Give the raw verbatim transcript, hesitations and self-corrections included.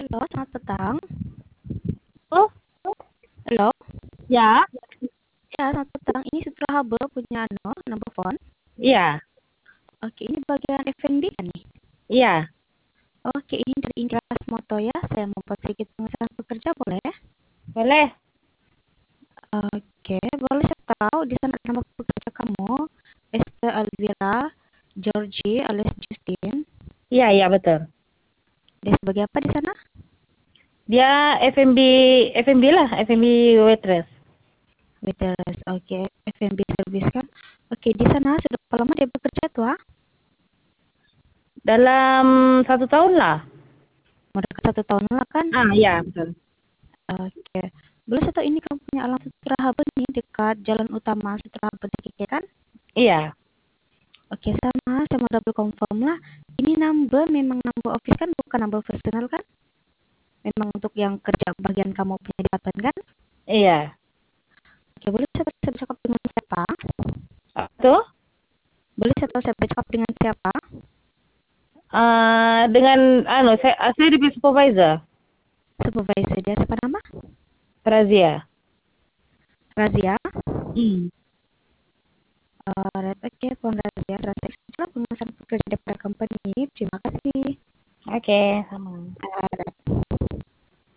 Halo, selamat petang. Oh, Halo. ya, Ya, selamat petang. Ini Sutra Hub punya ano, number phone. iya, Oke, ini bagian F and B kan nih? iya, Oke, ini dari Indras Moto ya. Saya mau buat sedikit pengesahan pekerja, boleh? boleh. Oke, boleh saya tahu di sana nama pekerja kamu? Esther Alvira Georgie alias Justin. Iya, iya betul. Dia sebagai apa di sana? Dia F and B, F and B lah, F and B waitress. Waitress. Oke, F and B service kan? Oke, di sana sudah berapa lama dia bekerja tuh? Ah? Dalam satu tahun lah. Mau dekat satu tahun lah kan? Ah, iya betul. Oke. Boleh saya tahu ini kamu punya alamat Sutra Haber nih dekat jalan utama Sutra Haber G kan? Iya, Oke, sama. Saya mau double confirm lah. Ini number memang number office kan, bukan number personal kan? Memang untuk yang kerja bagian kamu punya departemen kan? iya. Oke, boleh saya tahu saya bercakap dengan siapa? Ah, tuh, Boleh saya tahu saya bercakap dengan siapa? ah, dengan anu, saya, ah, saya di supervisor, Supervisor dia siapa nama? Razia. Razia. Hmm. Uh, Oke, Puan Razia. Razia itulah pengesahan pekerja daripada company. Terima kasih. Oke, sama.